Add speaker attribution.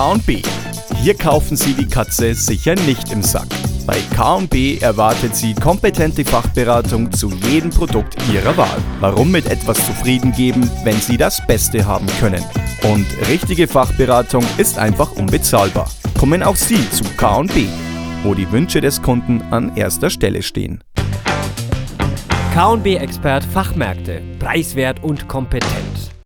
Speaker 1: K&B. Hier kaufen Sie die Katze sicher nicht im Sack. Bei K&B erwartet Sie kompetente Fachberatung zu jedem Produkt Ihrer Wahl. Warum mit etwas zufrieden geben, wenn Sie das Beste haben können? Und richtige Fachberatung ist einfach unbezahlbar. Kommen auch Sie zu K&B, wo die Wünsche des Kunden an erster Stelle stehen.
Speaker 2: K&B Expert Fachmärkte, preiswert und kompetent.